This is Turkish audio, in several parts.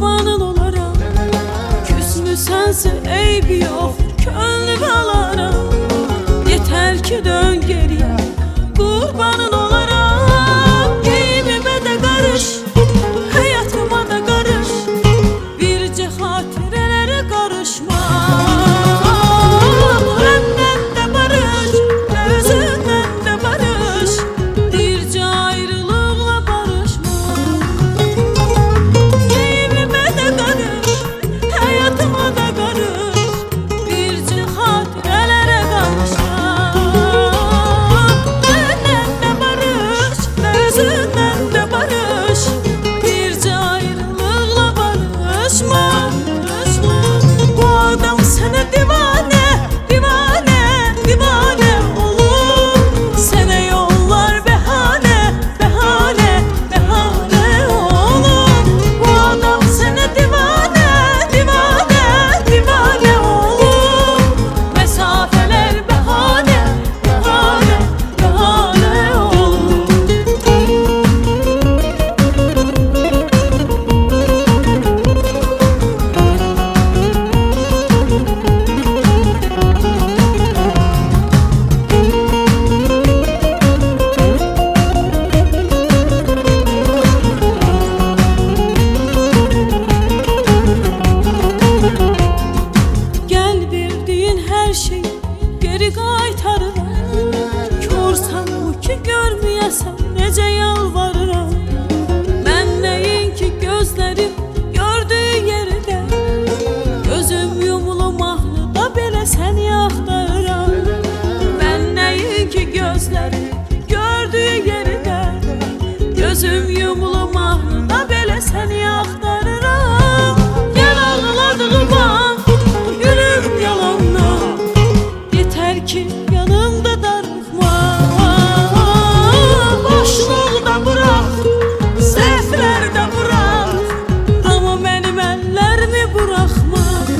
kurbanın olaram. Küsmüsənsə eybi yox, könlümü alaram. Yeter ki dön geriye, kurbanın olaram. Geyimime de karış, hayatıma da karış. Birce hatirelere karışma. Benden de barış, gözünden de barış. Birce ayrılıkla barışma. Geyimime de karış, hayatıma da karış. Birce hatirelere karışma. Benden de barış, gözünden de barış. Birce ayrılıkla barışma. Bu adam sana divane, divane, divane olur. Sana yollar behane, behane, behane olur. Bu adam sana divane, divane, divane olur. Mesafeler behane, behane, behane olur. Gel bildiğin her şeyi geri qaytarıram. Körsən bu ki görməyəsən necə yalvarıram. Mən nəyin ki gözlərim gördüyü yerdə. Gözüm yumulu mahnıda belə səni axtarıram. Mən nəyin ki gözlərim gördüyü yerdə. Gözüm yumulu mahnıda belə səni axtarıram. Gel ağladığıma gülüm yalanla. Yeter ki yanımda darıxma. Boşluqda bırak, səhvlərdə bırak. Amma mənim əllərimi buraxma.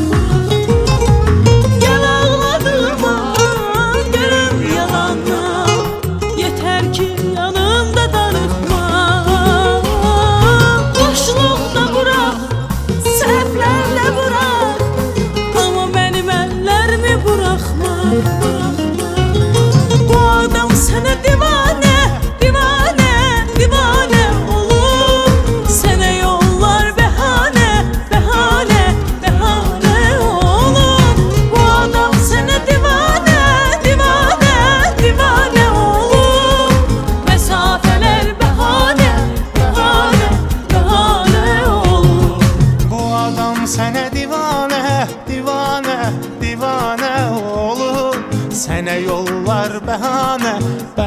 Gel ağladığıma gülüm yalanla. Yeter ki yanımda darıxma. Boşluqda bırak, səhvlərlə bırak. Amma mənim əllərimi buraxma. Bu adam sana divane, divane, divane olur. Sana yollar behane, behane, behane olur. Bu adam sana divane, divane, divane olur. Mesafeler behane, behane, behane olur. Bu adam sənə divane, divane, divane olur. Sənə yollar bəhanə,